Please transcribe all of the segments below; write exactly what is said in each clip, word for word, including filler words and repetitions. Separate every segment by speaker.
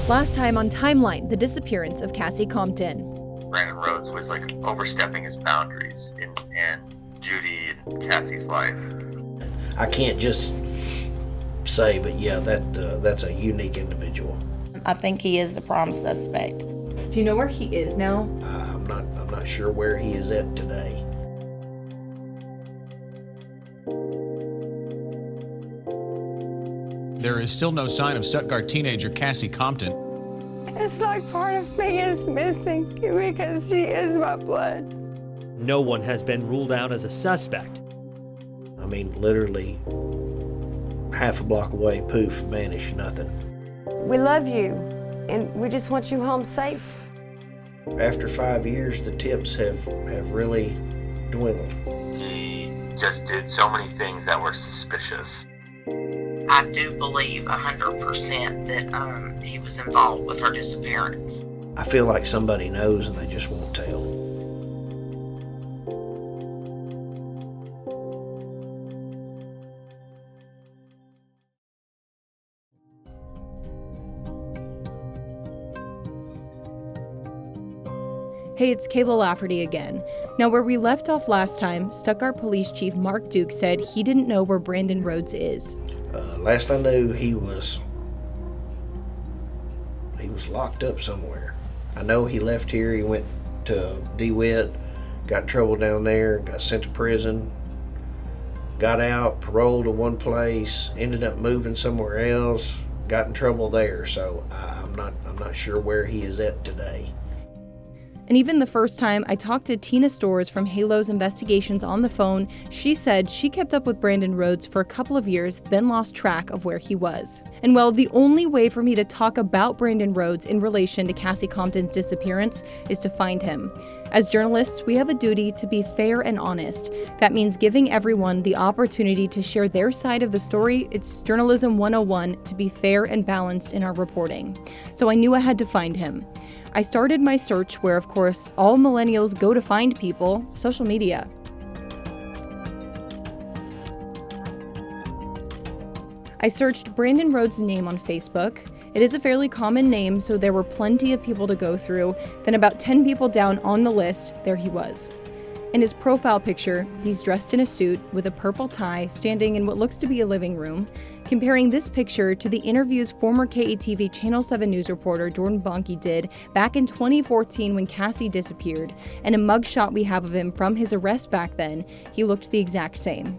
Speaker 1: Last time on Timeline, the disappearance of Cassie Compton.
Speaker 2: Brandon Rhodes was like overstepping his boundaries in, in Judy and Cassie's life.
Speaker 3: I can't just say, but yeah, that uh, that's a unique individual.
Speaker 4: I think he is the prime suspect.
Speaker 1: Do you know where he is now?
Speaker 3: Uh, I'm not I'm not sure where he is at today.
Speaker 5: There is still no sign of Stuttgart teenager Cassie Compton.
Speaker 6: It's like part of me is missing because she is my blood.
Speaker 7: No one has been ruled out as a suspect.
Speaker 3: I mean, literally half a block away, poof, vanish, nothing.
Speaker 6: We love you, and we just want you home safe.
Speaker 3: After five years, the tips have, have really dwindled.
Speaker 2: She just did so many things that were suspicious.
Speaker 8: I do believe one hundred percent that um, he was involved with her disappearance.
Speaker 3: I feel like somebody knows and they just won't tell.
Speaker 1: Hey, it's Kayla Lafferty again. Now, where we left off last time, Stuttgart Police Chief Mark Duke said he didn't know where Brandon Rhodes is.
Speaker 3: Uh, last I knew, he was he was locked up somewhere. I know he left here. He went to DeWitt, got in trouble down there, got sent to prison, got out, paroled to one place, ended up moving somewhere else, got in trouble there. So I, I'm not I'm not sure where he is at today.
Speaker 1: And even the first time I talked to Tina Storrs from Halo's Investigations on the phone, she said she kept up with Brandon Rhodes for a couple of years, then lost track of where he was. And well, the only way for me to talk about Brandon Rhodes in relation to Cassie Compton's disappearance is to find him. As journalists, we have a duty to be fair and honest. That means giving everyone the opportunity to share their side of the story. It's Journalism one oh one to be fair and balanced in our reporting. So I knew I had to find him. I started my search where, of course, all millennials go to find people, social media. I searched Brandon Rhodes' name on Facebook. It is a fairly common name, so there were plenty of people to go through. Then about ten people down on the list, there he was. In his profile picture, he's dressed in a suit with a purple tie, standing in what looks to be a living room. Comparing this picture to the interviews former K E T V Channel seven News reporter Jordan Bonke did back in twenty fourteen when Cassie disappeared, and a mugshot we have of him from his arrest back then, he looked the exact same.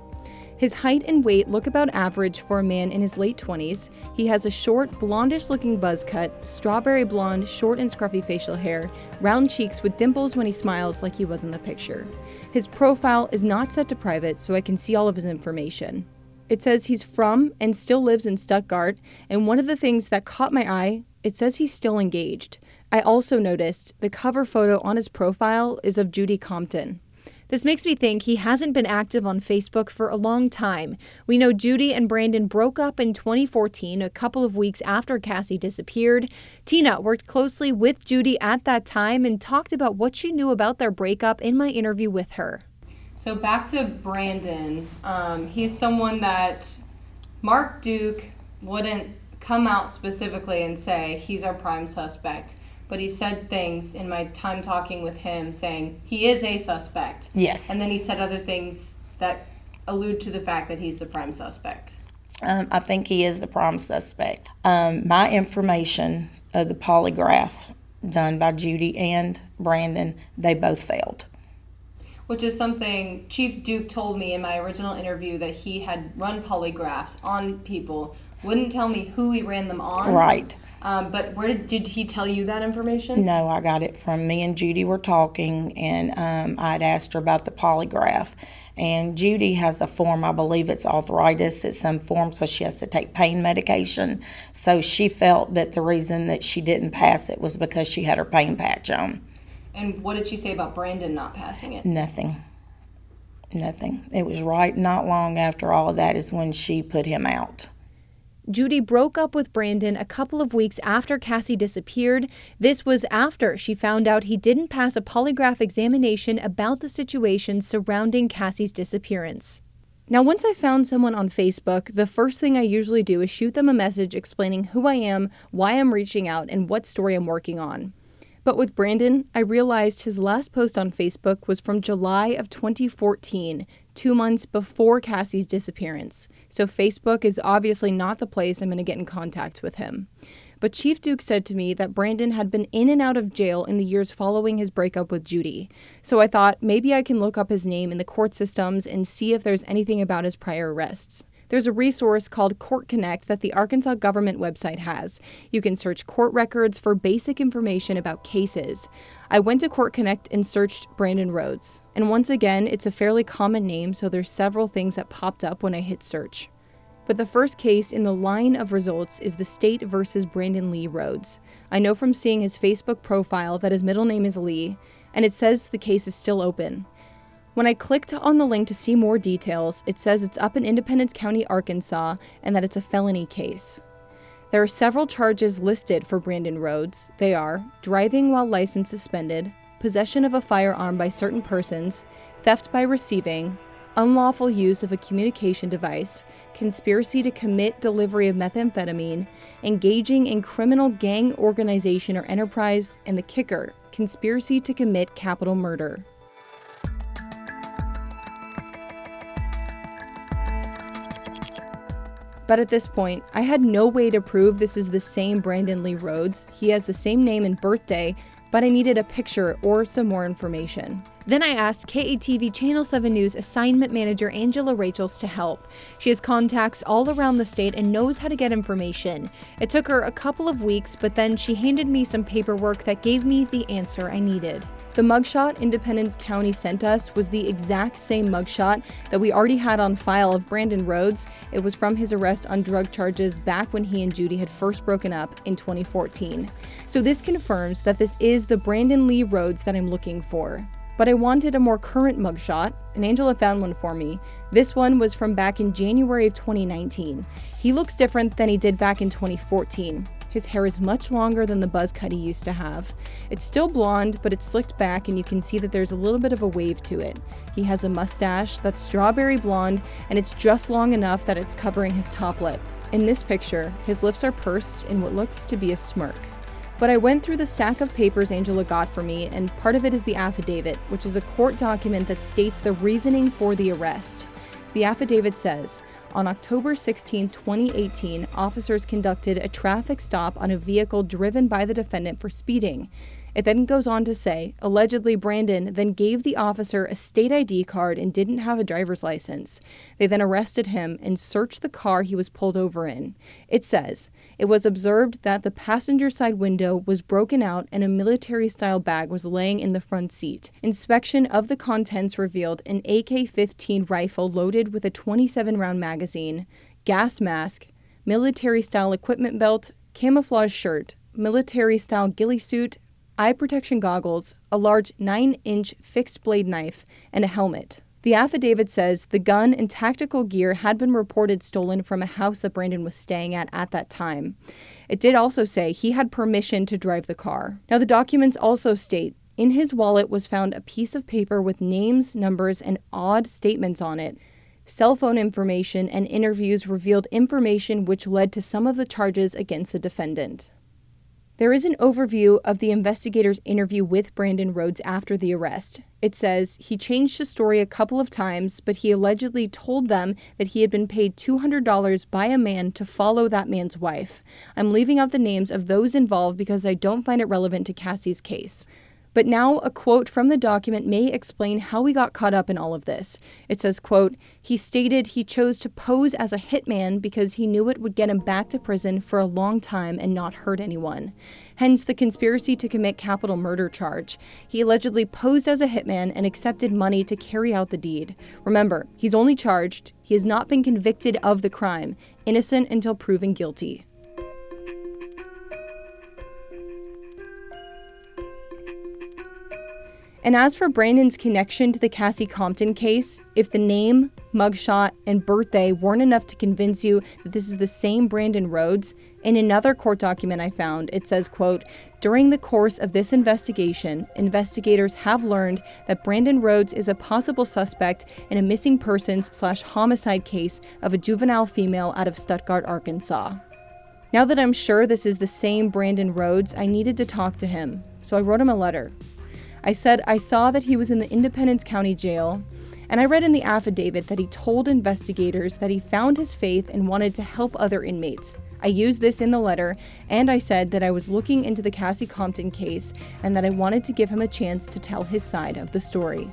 Speaker 1: His height and weight look about average for a man in his late twenties. He has a short, blondish-looking buzz cut, strawberry blonde, short and scruffy facial hair, round cheeks with dimples when he smiles like he was in the picture. His profile is not set to private, so I can see all of his information. It says he's from and still lives in Stuttgart, and one of the things that caught my eye, it says he's still engaged. I also noticed the cover photo on his profile is of Judy Compton. This makes me think he hasn't been active on Facebook for a long time. We know Judy and Brandon broke up in twenty fourteen, a couple of weeks after Cassie disappeared. Tina worked closely with Judy at that time and talked about what she knew about their breakup in my interview with her. So back to Brandon. Um, he's someone that Mark Duke wouldn't come out specifically and say he's our prime suspect. But he said things in my time talking with him saying he is a suspect.
Speaker 4: Yes.
Speaker 1: And then he said other things that allude to the fact that he's the prime suspect.
Speaker 4: Um, I think he is the prime suspect. Um, my information of the polygraph done by Judy and Brandon, they both failed.
Speaker 1: Which is something Chief Duke told me in my original interview, that he had run polygraphs on people, wouldn't tell me who he ran them on.
Speaker 4: Right.
Speaker 1: Um, but where did, did he tell you that information?
Speaker 4: No, I got it from me and Judy were talking, and um, I'd asked her about the polygraph. And Judy has a form, I believe it's arthritis, it's some form, so she has to take pain medication. So she felt that the reason that she didn't pass it was because she had her pain patch on.
Speaker 1: And what did she say about Brandon not passing it?
Speaker 4: Nothing. Nothing. It was right not long after all of that is when she put him out.
Speaker 1: Judy broke up with Brandon a couple of weeks after Cassie disappeared. This was after she found out he didn't pass a polygraph examination about the situation surrounding Cassie's disappearance. Now, once I found someone on Facebook, the first thing I usually do is shoot them a message explaining who I am, why I'm reaching out, and what story I'm working on. But with Brandon, I realized his last post on Facebook was from July of twenty fourteen, two months before Cassie's disappearance. So Facebook is obviously not the place I'm going to get in contact with him. But Chief Duke said to me that Brandon had been in and out of jail in the years following his breakup with Judy. So I thought maybe I can look up his name in the court systems and see if there's anything about his prior arrests. There's a resource called Court Connect that the Arkansas government website has. You can search court records for basic information about cases. I went to Court Connect and searched Brandon Rhodes. And once again, it's a fairly common name, so there's several things that popped up when I hit search. But the first case in the line of results is the State versus Brandon Lee Rhodes. I know from seeing his Facebook profile that his middle name is Lee, and it says the case is still open. When I clicked on the link to see more details, it says it's up in Independence County, Arkansas, and that it's a felony case. There are several charges listed for Brandon Rhodes. They are driving while license suspended, possession of a firearm by certain persons, theft by receiving, unlawful use of a communication device, conspiracy to commit delivery of methamphetamine, engaging in criminal gang organization or enterprise, and the kicker, conspiracy to commit capital murder. But at this point, I had no way to prove this is the same Brandon Lee Rhodes. He has the same name and birthday, but I needed a picture or some more information. Then I asked K A T V Channel seven News assignment manager Angela Rachels to help. She has contacts all around the state and knows how to get information. It took her a couple of weeks, but then she handed me some paperwork that gave me the answer I needed. The mugshot Independence County sent us was the exact same mugshot that we already had on file of Brandon Rhodes. It was from his arrest on drug charges back when he and Judy had first broken up in twenty fourteen. So this confirms that this is the Brandon Lee Rhodes that I'm looking for. But I wanted a more current mugshot, and Angela found one for me. This one was from back in January of twenty nineteen. He looks different than he did back in twenty fourteen. His hair is much longer than the buzz cut he used to have. It's still blonde, but it's slicked back and you can see that there's a little bit of a wave to it. He has a mustache that's strawberry blonde, and it's just long enough that it's covering his top lip. In this picture, his lips are pursed in what looks to be a smirk. But I went through the stack of papers Angela got for me, and part of it is the affidavit, which is a court document that states the reasoning for the arrest. The affidavit says, on October sixteenth, twenty eighteen, officers conducted a traffic stop on a vehicle driven by the defendant for speeding. It then goes on to say, allegedly Brandon then gave the officer a state I D card and didn't have a driver's license. They then arrested him and searched the car he was pulled over in. It says, it was observed that the passenger side window was broken out and a military-style bag was laying in the front seat. Inspection of the contents revealed an A K fifteen rifle loaded with a twenty-seven round magazine, gas mask, military-style equipment belt, camouflage shirt, military-style ghillie suit, eye protection goggles, a large nine inch fixed blade knife, and a helmet. The affidavit says the gun and tactical gear had been reported stolen from a house that Brandon was staying at at that time. It did also say he had permission to drive the car. Now, the documents also state, in his wallet was found a piece of paper with names, numbers, and odd statements on it. Cell phone information and interviews revealed information which led to some of the charges against the defendant. There is an overview of the investigator's interview with Brandon Rhodes after the arrest. It says he changed his story a couple of times, but he allegedly told them that he had been paid two hundred dollars by a man to follow that man's wife. I'm leaving out the names of those involved because I don't find it relevant to Cassie's case. But now a quote from the document may explain how we got caught up in all of this. It says, quote, he stated he chose to pose as a hitman because he knew it would get him back to prison for a long time and not hurt anyone. Hence the conspiracy to commit capital murder charge. He allegedly posed as a hitman and accepted money to carry out the deed. Remember, he's only charged. He has not been convicted of the crime. Innocent until proven guilty. And as for Brandon's connection to the Cassie Compton case, if the name, mugshot, and birthday weren't enough to convince you that this is the same Brandon Rhodes, in another court document I found, it says, quote, during the course of this investigation, investigators have learned that Brandon Rhodes is a possible suspect in a missing persons slash homicide case of a juvenile female out of Stuttgart, Arkansas. Now that I'm sure this is the same Brandon Rhodes, I needed to talk to him, so I wrote him a letter. I said I saw that he was in the Independence County Jail, and I read in the affidavit that he told investigators that he found his faith and wanted to help other inmates. I used this in the letter, and I said that I was looking into the Cassie Compton case and that I wanted to give him a chance to tell his side of the story.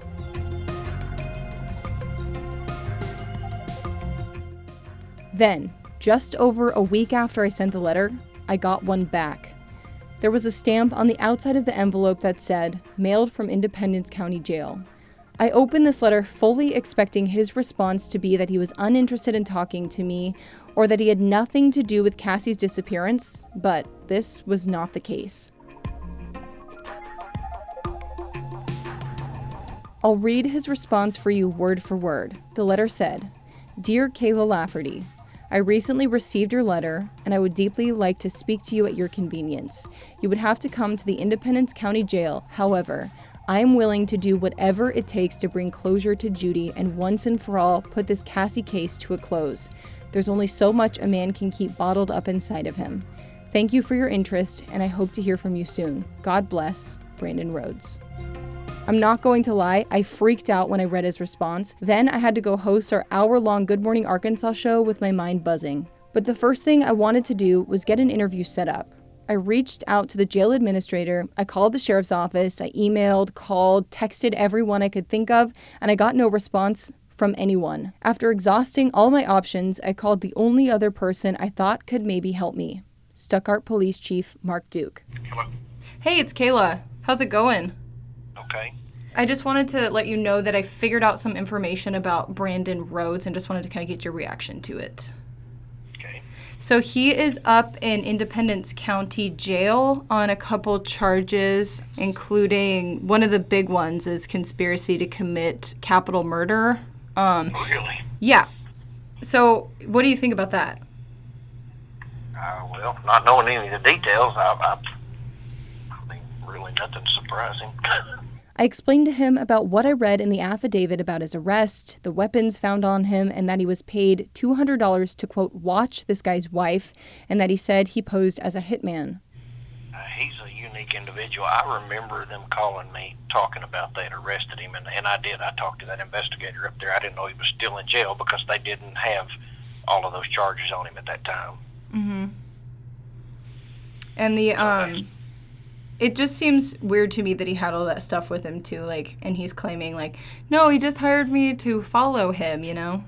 Speaker 1: Then, just over a week after I sent the letter, I got one back. There was a stamp on the outside of the envelope that said, mailed from Independence County Jail. I opened this letter fully expecting his response to be that he was uninterested in talking to me or that he had nothing to do with Cassie's disappearance, but this was not the case. I'll read his response for you word for word. The letter said, Dear Kayla Lafferty, I recently received your letter, and I would deeply like to speak to you at your convenience. You would have to come to the Independence County Jail. However, I am willing to do whatever it takes to bring closure to Judy and once and for all put this Cassie case to a close. There's only so much a man can keep bottled up inside of him. Thank you for your interest, and I hope to hear from you soon. God bless, Brandon Rhodes. I'm not going to lie, I freaked out when I read his response. Then I had to go host our hour-long Good Morning Arkansas show with my mind buzzing. But the first thing I wanted to do was get an interview set up. I reached out to the jail administrator, I called the sheriff's office, I emailed, called, texted everyone I could think of, and I got no response from anyone. After exhausting all my options, I called the only other person I thought could maybe help me, Stuttgart Police Chief Mark Duke.
Speaker 3: Hello.
Speaker 1: Hey, it's Kayla. How's it going?
Speaker 3: Okay.
Speaker 1: I just wanted to let you know that I figured out some information about Brandon Rhodes and just wanted to kind of get your reaction to it.
Speaker 3: Okay.
Speaker 1: So he is up in Independence County Jail on a couple charges, including one of the big ones is conspiracy to commit capital murder. Um,
Speaker 3: Really?
Speaker 1: Yeah. So what do you think about that?
Speaker 3: Uh, well, not knowing any of the details, I, I, I mean, really nothing surprising.
Speaker 1: I explained to him about what I read in the affidavit about his arrest, the weapons found on him, and that he was paid two hundred dollars to, quote, watch this guy's wife, and that he said he posed as a hitman.
Speaker 3: Uh, he's a unique individual. I remember them calling me, talking about they'd arrested him, and, and I did. I talked to that investigator up there. I didn't know he was still in jail because they didn't have all of those charges on him at that time.
Speaker 1: Mm-hmm. And the, um... it just seems weird to me that he had all that stuff with him, too, like, and he's claiming, like, no, he just hired me to follow him, you know?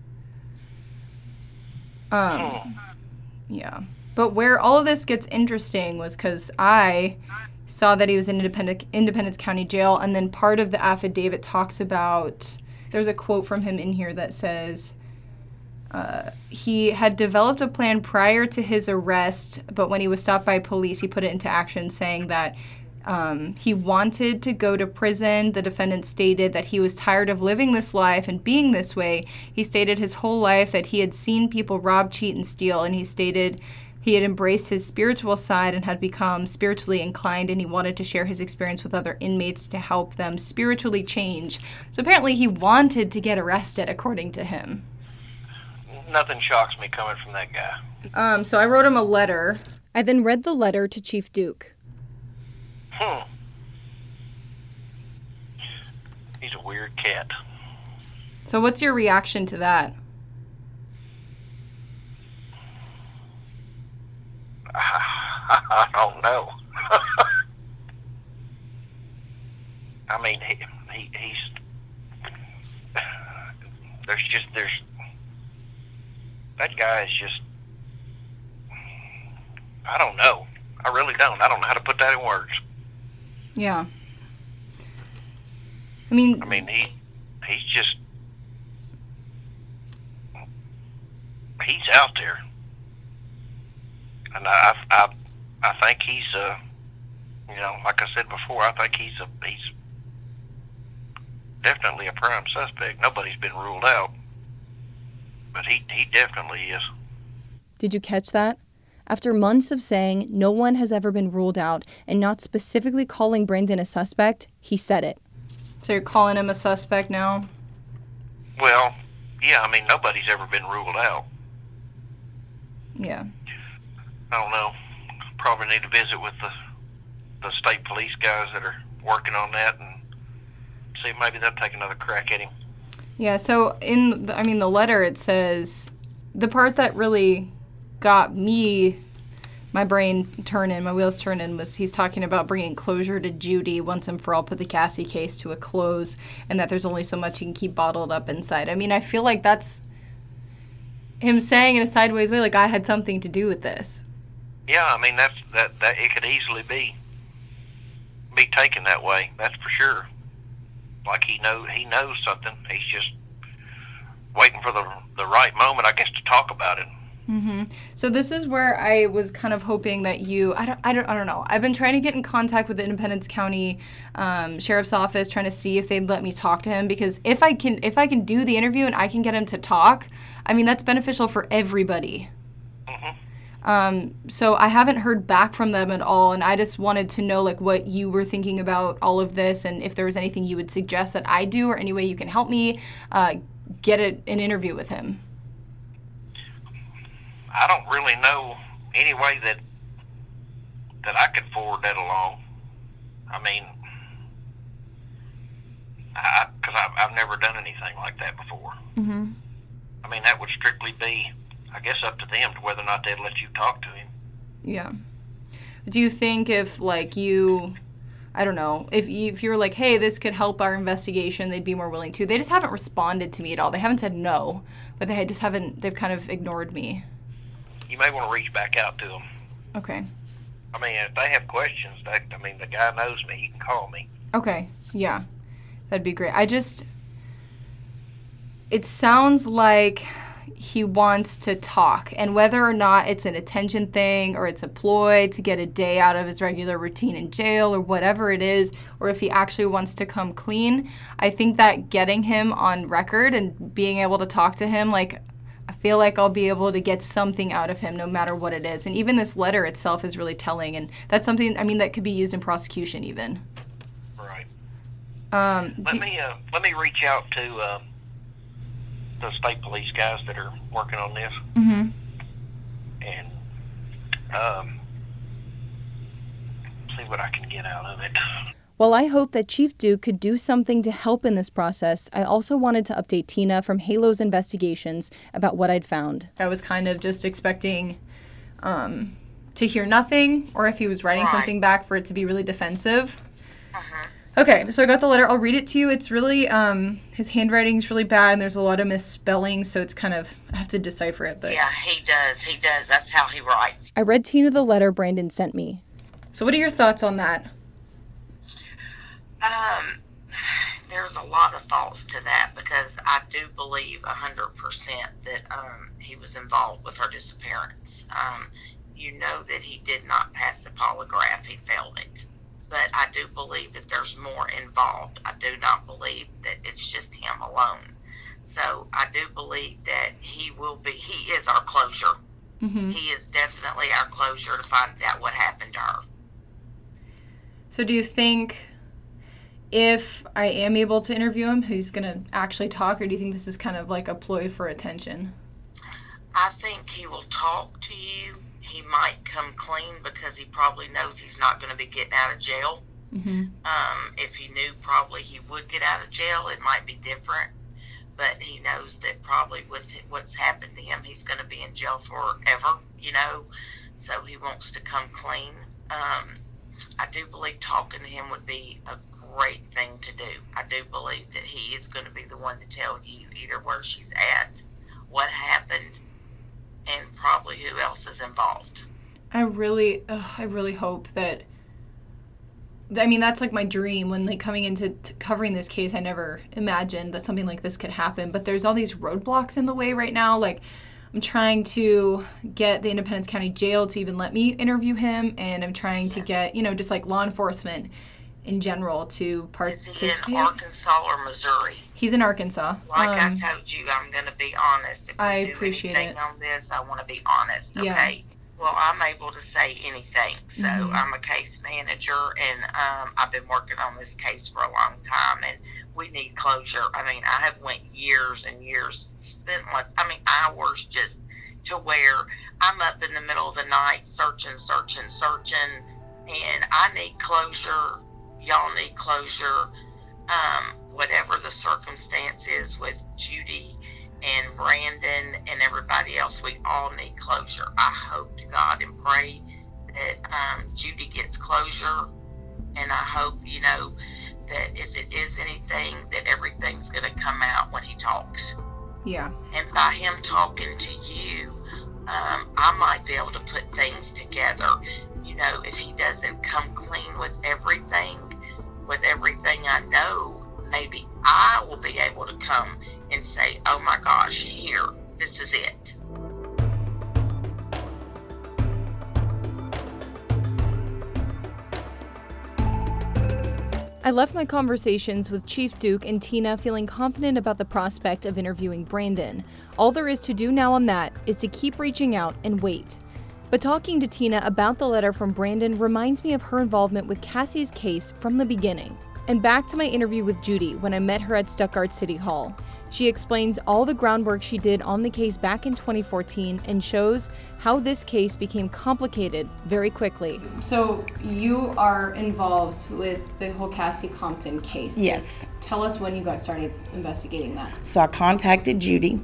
Speaker 1: Um,
Speaker 3: Hmm.
Speaker 1: yeah. But where all of this gets interesting was because I saw that he was in Independent, Independence County Jail, and then part of the affidavit talks about, there's a quote from him in here that says, Uh, he had developed a plan prior to his arrest, but when he was stopped by police, he put it into action, saying that um, he wanted to go to prison. The defendant stated that he was tired of living this life and being this way. He stated his whole life that he had seen people rob, cheat, and steal, and he stated he had embraced his spiritual side and had become spiritually inclined, and he wanted to share his experience with other inmates to help them spiritually change. So apparently he wanted to get arrested, according to him.
Speaker 3: Nothing shocks me coming from that guy.
Speaker 1: Um, so I wrote him a letter. I then read the letter to Chief Duke.
Speaker 3: Hmm. He's a weird cat.
Speaker 1: So what's your reaction to that?
Speaker 3: I don't know. I mean, he, he, he's... There's just, there's... That guy is just... I don't know. I really don't. I don't know how to put that in words.
Speaker 1: Yeah. I mean...
Speaker 3: I mean, he, he's just... He's out there. And I, I, I think he's, uh, you know, like I said before, I think he's a, he's definitely a prime suspect. Nobody's been ruled out, but he, he definitely is.
Speaker 1: Did you catch that? After months of saying no one has ever been ruled out and not specifically calling Brandon a suspect, he said it. So you're calling him a suspect now?
Speaker 3: Well, yeah, I mean, nobody's ever been ruled out.
Speaker 1: Yeah.
Speaker 3: I don't know. Probably need to visit with the the state police guys that are working on that and see if maybe they'll take another crack at him.
Speaker 1: Yeah, so in, the, I mean, the letter, it says, the part that really got me, my brain turning, my wheels turning, was he's talking about bringing closure to Judy once and for all, put the Cassie case to a close, and that there's only so much he can keep bottled up inside. I mean, I feel like that's him saying in a sideways way, like, I had something to do with this.
Speaker 3: Yeah, I mean, that's that, that it could easily be be taken that way, that's for sure. Like he know he knows something. He's just waiting for the the right moment, I guess, to talk about it.
Speaker 1: Mm-hmm. So this is where I was kind of hoping that you, I don't, I don't, I don't know. I've been trying to get in contact with the Independence County um, Sheriff's Office, trying to see if they'd let me talk to him, because if I can, if I can do the interview and I can get him to talk, I mean, that's beneficial for everybody.
Speaker 3: Mm-hmm.
Speaker 1: Um, so I haven't heard back from them at all, and I just wanted to know, like, what you were thinking about all of this, and if there was anything you would suggest that I do, or any way you can help me uh, get a, an interview with him.
Speaker 3: I don't really know any way that that I could forward that along. I mean, I, because I've, I've never done anything like that before.
Speaker 1: Mm-hmm.
Speaker 3: I mean, that would strictly be, I guess, up to them to whether or not they'd let you talk to him.
Speaker 1: Yeah. Do you think if, like, you, I don't know, if you, if you were like, hey, this could help our investigation, they'd be more willing to? They just haven't responded to me at all. They haven't said no, but they just haven't, they've kind of ignored me.
Speaker 3: You may want to reach back out to them.
Speaker 1: Okay.
Speaker 3: I mean, if they have questions, they, I mean, the guy knows me. He can call me.
Speaker 1: Okay, yeah. That'd be great. I just, it sounds like he wants to talk, and whether or not it's an attention thing or it's a ploy to get a day out of his regular routine in jail or whatever it is, or if he actually wants to come clean, I think that getting him on record and being able to talk to him, like, I feel like I'll be able to get something out of him no matter what it is. And even this letter itself is really telling, and that's something, I mean, that could be used in prosecution even.
Speaker 3: Right.
Speaker 1: Um,
Speaker 3: let
Speaker 1: do,
Speaker 3: me uh, let me reach out to uh, the state police guys that are working on this,
Speaker 1: mm-hmm.
Speaker 3: and um, see what I can get out of it.
Speaker 1: While I hope that Chief Duke could do something to help in this process, I also wanted to update Tina from Halo's investigations about what I'd found. I was kind of just expecting um, to hear nothing, or if he was writing
Speaker 8: right.
Speaker 1: something back, for it to be really defensive.
Speaker 8: Uh-huh.
Speaker 1: Okay, so I got the letter. I'll read it to you. It's really, um, his handwriting's really bad, and there's a lot of misspelling, so it's kind of, I have to decipher it. But
Speaker 8: yeah, he does. He does. That's how he writes.
Speaker 1: I read Tina the letter Brandon sent me. So what are your thoughts on that?
Speaker 8: Um, there's a lot of thoughts to that, because I do believe one hundred percent that um, he was involved with her disappearance. Um, you know that he did not pass the polygraph. He failed it. But I do believe that there's more involved. I do not believe that it's just him alone. So I do believe that he will be, he is our closure. Mm-hmm. He is definitely our closure to find out what happened to her.
Speaker 1: So do you think, if I am able to interview him, he's going to actually talk, or do you think this is kind of like a ploy for attention?
Speaker 8: I think he will talk to you. He might come clean because he probably knows he's not going to be getting out of jail.
Speaker 1: Mm-hmm.
Speaker 8: Um, if he knew probably he would get out of jail, it might be different. But he knows that probably with what's happened to him, he's going to be in jail forever, you know. So he wants to come clean. Um, I do believe talking to him would be a great thing to do. I do believe that he is going to be the one to tell you either where she's at, what happened, and probably who else is involved.
Speaker 1: I really, ugh, I really hope that, I mean, that's like my dream. When like coming into t- covering this case, I never imagined that something like this could happen, but there's all these roadblocks in the way right now. Like, I'm trying to get the Independence County Jail to even let me interview him, and I'm trying yes. to get, you know, just like law enforcement in general to
Speaker 8: Is he
Speaker 1: participate.
Speaker 8: in Arkansas or Missouri?
Speaker 1: He's in Arkansas.
Speaker 8: Like
Speaker 1: Um,
Speaker 8: I told you, I'm going to be honest. If we
Speaker 1: I
Speaker 8: do
Speaker 1: appreciate
Speaker 8: anything
Speaker 1: it.
Speaker 8: on this, I want to be honest,
Speaker 1: Yeah.
Speaker 8: okay? Well, I'm able to say anything. So
Speaker 1: Mhm.
Speaker 8: I'm a case manager, and um, I've been working on this case for a long time, and we need closure. I mean, I have went years and years, spent like, I mean, hours just to where I'm up in the middle of the night searching, searching, searching, and I need closure. Y'all need closure. Um, whatever the circumstance is with Judy and Brandon and everybody else, we all need closure. I hope to God and pray that um, Judy gets closure, and I hope, you know, that if it is anything, that everything's going to come out when he talks.
Speaker 1: Yeah.
Speaker 8: And by him talking to you, um, I might be able to put things together. You know, if he doesn't come clean with everything, with everything I know, maybe I will be able to come and say, oh my gosh, here, this is it.
Speaker 1: I left my conversations with Chief Duke and Tina feeling confident about the prospect of interviewing Brandon. All there is to do now on that is to keep reaching out and wait. But talking to Tina about the letter from Brandon reminds me of her involvement with Cassie's case from the beginning. And back to my interview with Judy when I met her at Stuttgart City Hall. She explains all the groundwork she did on the case back in twenty fourteen and shows how this case became complicated very quickly. So you are involved with the whole Cassie Compton case.
Speaker 4: Yes.
Speaker 1: Tell us when you got started investigating that.
Speaker 4: So I contacted Judy.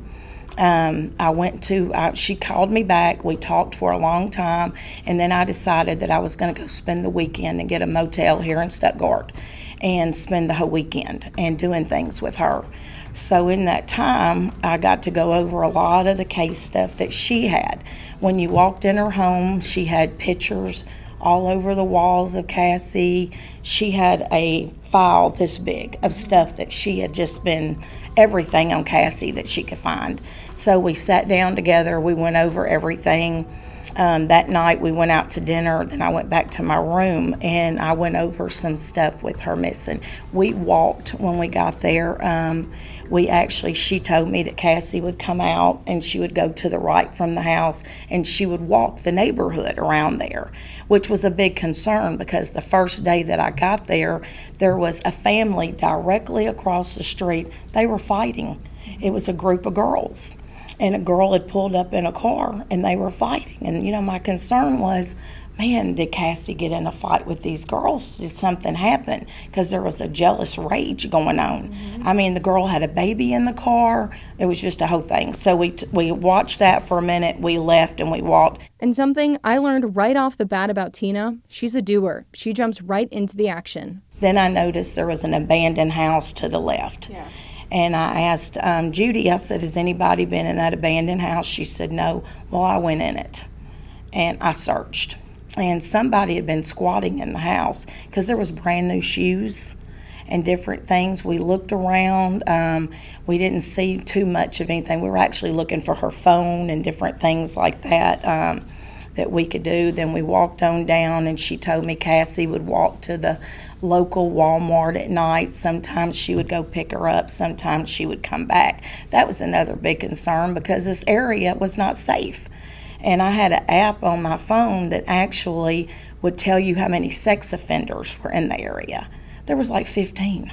Speaker 4: Um, I went to, I, she called me back. We talked for a long time, and then I decided that I was going to go spend the weekend and get a motel here in Stuttgart and spend the whole weekend and doing things with her. So in that time, I got to go over a lot of the case stuff that she had. When you walked in her home, she had pictures all over the walls of Cassie. She had a file this big of stuff that she had just been, everything on Cassie that she could find. So we sat down together, we went over everything. Um, that night we went out to dinner, then I went back to my room and I went over some stuff with her missing. We walked when we got there. Um, we actually, she told me that Cassie would come out and she would go to the right from the house and she would walk the neighborhood around there, which was a big concern because the first day that I got there, there was a family directly across the street. They were fighting. It was a group of girls. And a girl had pulled up in a car and they were fighting. And, you know, my concern was, man, did Cassie get in a fight with these girls? Did something happen? Because there was a jealous rage going on. Mm-hmm. I mean, the girl had a baby in the car. It was just a whole thing. So we t- we watched that for a minute. We left and we walked.
Speaker 1: And something I learned right off the bat about Tina, she's a doer. She jumps right into the action.
Speaker 4: Then I noticed there was an abandoned house to the left.
Speaker 1: Yeah.
Speaker 4: And I asked um, Judy, I said, has anybody been in that abandoned house? She said, no. Well, I went in it and I searched. And somebody had been squatting in the house because there was brand new shoes and different things. We looked around. Um, we didn't see too much of anything. We were actually looking for her phone and different things like that um, that we could do. Then we walked on down and she told me Cassie would walk to the local Walmart at night. Sometimes she would go pick her up. Sometimes she would come back. That was another big concern because this area was not safe. And I had an app on my phone that actually would tell you how many sex offenders were in the area. There was like fifteen.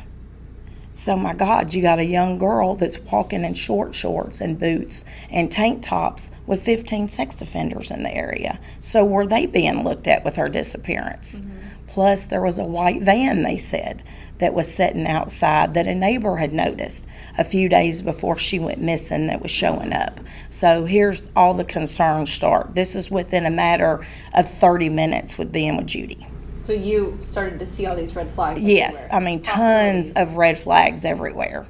Speaker 4: So my God, you got a young girl that's walking in short shorts and boots and tank tops with fifteen sex offenders in the area. So were they being looked at with her disappearance? Mm-hmm. Plus, there was a white van, they said, that was sitting outside that a neighbor had noticed a few days before she went missing that was showing up. So here's all the concerns start. This is within a matter of thirty minutes with being with Judy.
Speaker 1: So you started to see all these red flags
Speaker 4: Yes,
Speaker 1: everywhere.
Speaker 4: I mean, tons of red flags everywhere.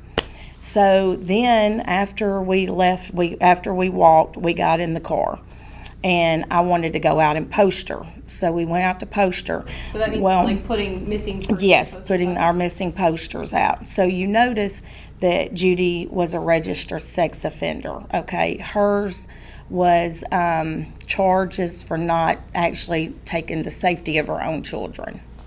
Speaker 4: So then after we left, we after we walked, we got in the car. And I wanted to go out and post her. So we went out to post her.
Speaker 1: So that means
Speaker 4: well,
Speaker 1: like putting missing persons
Speaker 4: Yes,
Speaker 1: posters
Speaker 4: putting
Speaker 1: out.
Speaker 4: our missing posters out. So you notice that Judy was a registered sex offender, okay? Hers was um, charges for not actually taking the safety of her own children.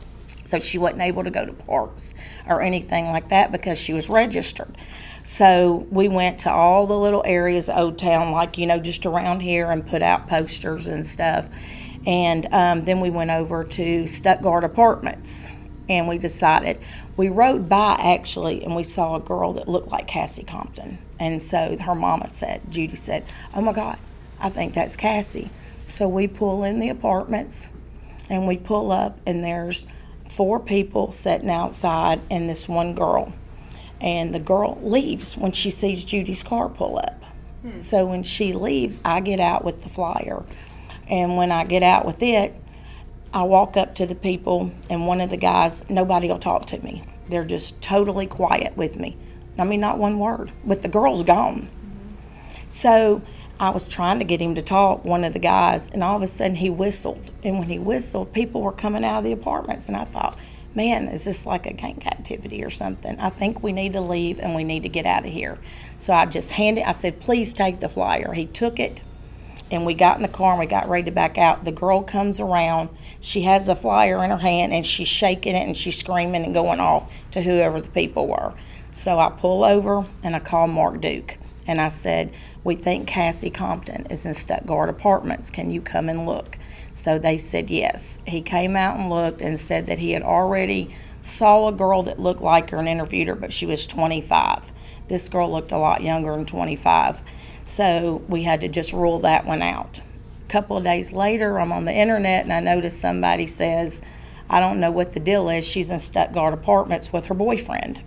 Speaker 4: So she wasn't able to go to parks or anything like that because she was registered. So we went to all the little areas of Old Town, like, you know, just around here, and put out posters and stuff. And um, then we went over to Stuttgart Apartments, and we decided, we rode by actually, and we saw a girl that looked like Cassie Compton. And so her mama said, Judy said, oh my God, I think that's Cassie. So we pull in the apartments, and we pull up, and there's four people sitting outside and this one girl. And the girl leaves when she sees Judy's car pull up. Hmm. So when she leaves, I get out with the flyer. And when I get out with it, I walk up to the people, and one of the guys, nobody will talk to me. They're just totally quiet with me. I mean, not one word. But the girl's gone. Mm-hmm. So I was trying to get him to talk, one of the guys, and all of a sudden he whistled. And when he whistled, people were coming out of the apartments. And I thought, man, is this like a gang activity or something? I think we need to leave and we need to get out of here. So I just handed, I said, please take the flyer. He took it, and we got in the car and we got ready to back out. The girl comes around. She has the flyer in her hand, and she's shaking it, and she's screaming and going off to whoever the people were. So I pull over and I call Mark Duke. And I said, we think Cassie Compton is in Stuttgart Apartments. Can you come and look? So they said yes. He came out and looked and said that he had already saw a girl that looked like her and interviewed her, but she was twenty-five. This girl looked a lot younger than twenty-five. So we had to just rule that one out. A couple of days later, I'm on the internet, and I noticed somebody says, I don't know what the deal is. She's in Stuttgart Apartments with her boyfriend.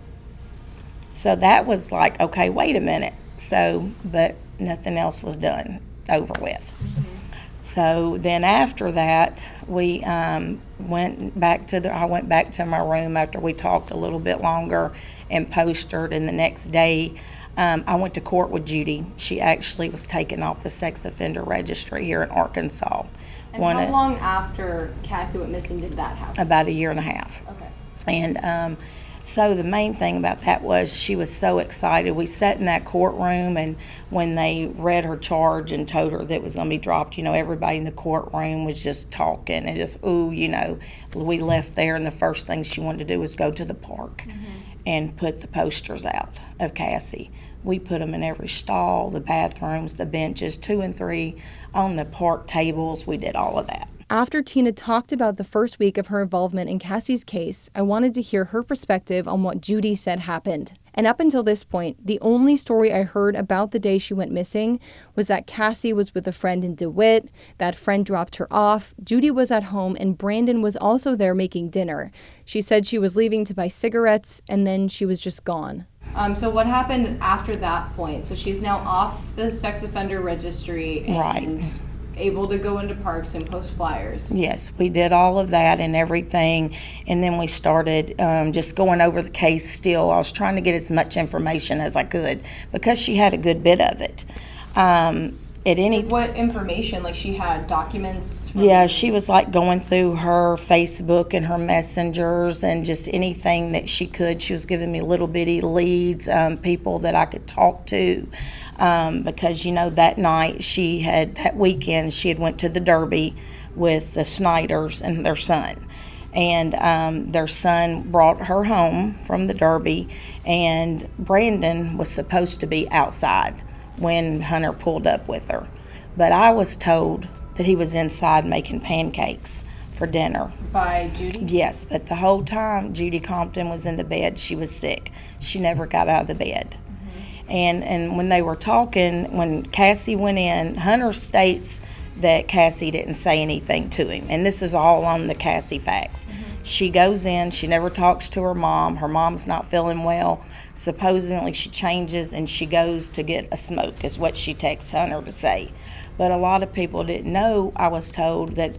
Speaker 4: So that was like, okay, wait a minute. So, but nothing else was done, over with. Mm-hmm. So then after that, we um, went back to the, I went back to my room after we talked a little bit longer and postered. And the next day, um, I went to court with Judy. She actually was taken off the sex offender registry here in Arkansas.
Speaker 1: And
Speaker 4: One
Speaker 1: how
Speaker 4: of,
Speaker 1: long after Cassie went missing did that happen?
Speaker 4: About a year and a half.
Speaker 1: Okay.
Speaker 4: And um, so the main thing about that was she was so excited. We sat in that courtroom, and when they read her charge and told her that it was going to be dropped, you know, everybody in the courtroom was just talking and just, ooh, you know. We left there, and the first thing she wanted to do was go to the park mm-hmm. and put the posters out of Cassie. We put them in every stall, the bathrooms, the benches, two and three, on the park tables. We did all of that.
Speaker 1: After Tina talked about the first week of her involvement in Cassie's case, I wanted to hear her perspective on what Judy said happened. And up until this point, the only story I heard about the day she went missing was that Cassie was with a friend in DeWitt, that friend dropped her off, Judy was at home, and Brandon was also there making dinner. She said she was leaving to buy cigarettes, and then she was just gone. Um, so what happened after that point? So she's now off the sex offender registry and
Speaker 4: right.
Speaker 1: able to go into parks and post flyers.
Speaker 4: Yes, we did all of that and everything, and then we started um, just going over the case still. I was trying to get as much information as I could because she had a good bit of it. Um, at any
Speaker 1: What information? Like she had documents? From
Speaker 4: yeah, she was like going through her Facebook and her messengers and just anything that she could. She was giving me little bitty leads, um, people that I could talk to. Um, because, you know, that night she had, that weekend, she had went to the Derby with the Snyders and their son. And um, their son brought her home from the Derby, and Brandon was supposed to be outside when Hunter pulled up with her. But I was told that he was inside making pancakes for dinner.
Speaker 1: By Judy?
Speaker 4: Yes, but the whole time Judy Compton was in the bed, she was sick. She never got out of the bed. And and when they were talking, when Cassie went in, Hunter states that Cassie didn't say anything to him. And this is all on the Cassie facts. Mm-hmm. She goes in, she never talks to her mom. Her mom's not feeling well. Supposedly she changes and she goes to get a smoke, is what she texts Hunter to say. But a lot of people didn't know, I was told, that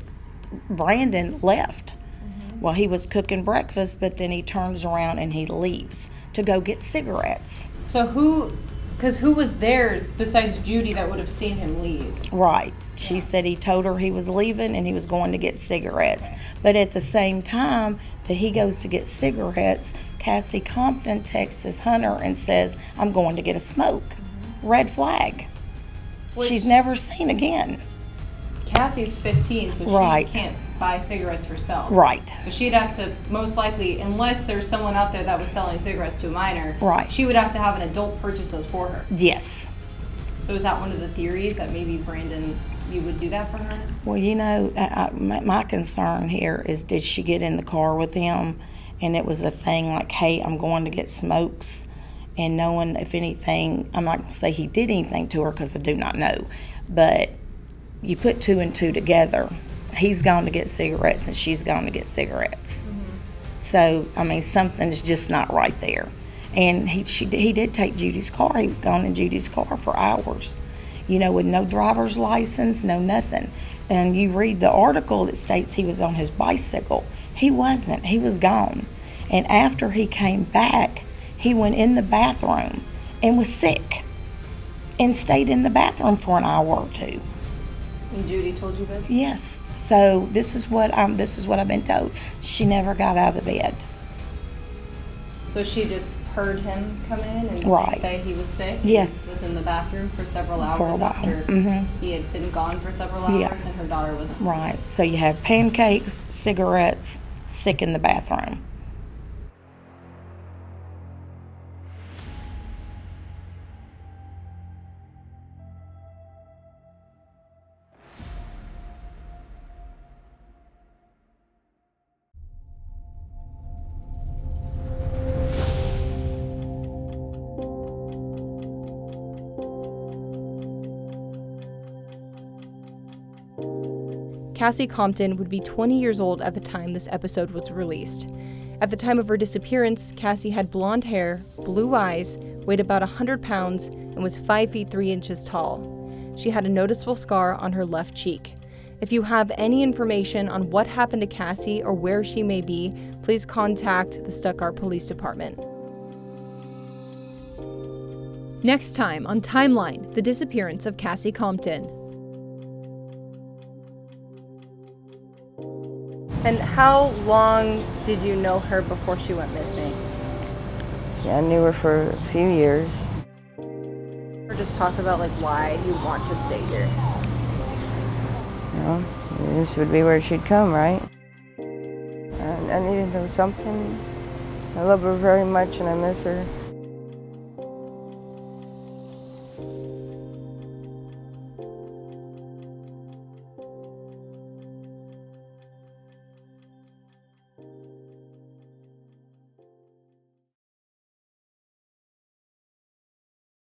Speaker 4: Brandon left mm-hmm. while he was cooking breakfast, but then he turns around and he leaves to go get cigarettes.
Speaker 1: So who, because who was there besides Judy that would have seen him leave?
Speaker 4: Right. She yeah. said he told her he was leaving and he was going to get cigarettes. But at the same time that he goes to get cigarettes, Cassie Compton texts Hunter and says, I'm going to get a smoke. Mm-hmm. Red flag. Which, she's never seen again.
Speaker 1: Cassie's fifteen, so
Speaker 4: right.
Speaker 1: she can't buy cigarettes herself.
Speaker 4: Right.
Speaker 1: So she'd have to, most likely, unless there's someone out there that was selling cigarettes to a minor,
Speaker 4: Right.
Speaker 1: she would have to have an adult purchase those for her.
Speaker 4: Yes.
Speaker 1: So is that one of the theories, that maybe Brandon, you would do that for her?
Speaker 4: Well, you know, I, I, my, my concern here is, did she get in the car with him and it was a thing like, hey, I'm going to get smokes, and knowing, if anything, I'm not going to say he did anything to her because I do not know, but you put two and two together. He's gone to get cigarettes and she's gone to get cigarettes. Mm-hmm. So, I mean, something's just not right there. And he she, he did take Judy's car. He was gone in Judy's car for hours, you know, with no driver's license, no nothing. And you read the article that states he was on his bicycle. He wasn't. He was gone. And after he came back, he went in the bathroom and was sick and stayed in the bathroom for an hour or two.
Speaker 1: And Judy told you this?
Speaker 4: Yes. So this is what I'm. This is what I've been told. She never got out of the bed.
Speaker 1: So she just heard him come in and
Speaker 4: Right.
Speaker 1: say he was sick?
Speaker 4: Yes.
Speaker 1: He was in the bathroom for several hours
Speaker 4: For a while.
Speaker 1: after
Speaker 4: Mhm.
Speaker 1: he had been gone for several hours,
Speaker 4: Yeah.
Speaker 1: and her daughter wasn't home.
Speaker 4: Right. So you have pancakes, cigarettes, sick in the bathroom.
Speaker 1: Cassie Compton would be twenty years old at the time this episode was released. At the time of her disappearance, Cassie had blonde hair, blue eyes, weighed about one hundred pounds, and was five feet three inches tall. She had a noticeable scar on her left cheek. If you have any information on what happened to Cassie or where she may be, please contact the Stuttgart Police Department. Next time on Timeline, the disappearance of Cassie Compton. And how long did you know her before she went missing?
Speaker 6: Yeah, I knew her for a few years.
Speaker 1: Or just talk about like why you want to stay here.
Speaker 6: You know, this would be where she'd come, right? I, I needed to know something. I love her very much and I miss her.